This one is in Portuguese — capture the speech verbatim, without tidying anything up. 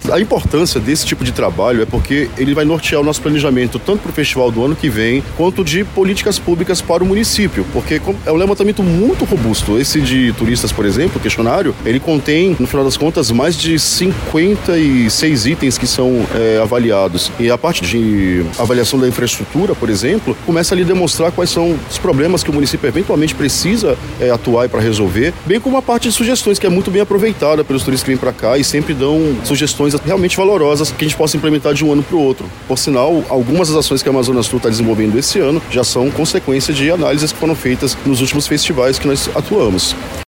A importância desse tipo de trabalho é porque ele vai nortear o nosso planejamento tanto para o festival do ano que vem, quanto de políticas públicas para o município, porque é um levantamento muito robusto. Esse de turistas, por exemplo, o questionário, ele contém, no final das contas, mais de cinquenta e seis itens que são é, avaliados. E a parte de avaliação da infraestrutura, por exemplo, começa ali a demonstrar quais são os problemas que o município eventualmente precisa é, atuar para resolver, bem como a parte de sugestões, que é muito bem aproveitada pelos turistas que vêm para cá e sempre dão sugestões realmente valorosas que a gente possa implementar de um ano para o outro. Por sinal, algumas das ações que a Amazonas Tour está desenvolvendo esse ano já são consequência de análises que foram feitas nos últimos festivais que nós atuamos.